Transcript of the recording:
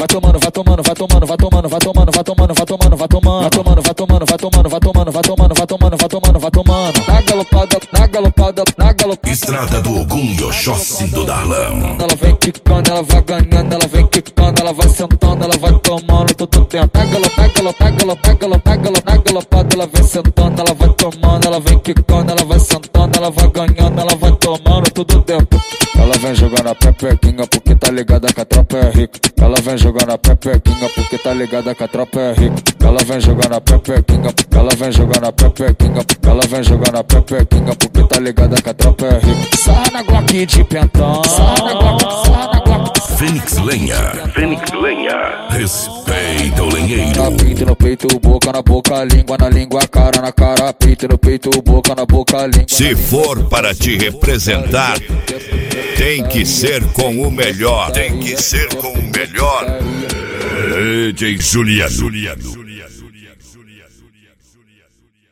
tomando, vai tomando, vai tomando, vai tomando, vai tomando, vai tomando, vai tomando, vai tomando, vai tomando, vai tomando, vai tomando, vai tomando, vai tomando, vai tomando, vai tomando, vai tomando. Na galopada, na galopada, na galopada. Estrada do Ogum e Oxóssi do Darlão. Ela vem quicando, ela vai ganhando, ela vem quicando, ela vai sentando, ela vai tomando todo tempo. Na galopada, ela vem sentando, ela vai tomando, ela vem quicando, ela vai sentando, ela vai ganhando, ela vai tomando todo tempo. Ela vem jogando a pepequinha porque tá ligada que a tropa é rica. Ela vem jogando a pepequinha porque tá ligada que a tropa é rica. Ela vem jogando a pepequinha, ela vem jogando a pepequinha, ela vem jogando a pepequinha porque tá ligada que a tropa é rica. Sarra na Glock de pentão, sarra na Glock, sarra na Glock. Fênix Lenha, Fênix Lenha, respeita o lenheiro. Peito no peito, boca na boca, língua na língua, cara na cara. Peito no peito, boca na boca, língua. Se for para te representar, tem que ser com o melhor. Tem que ser com o melhor. DJ Juliano.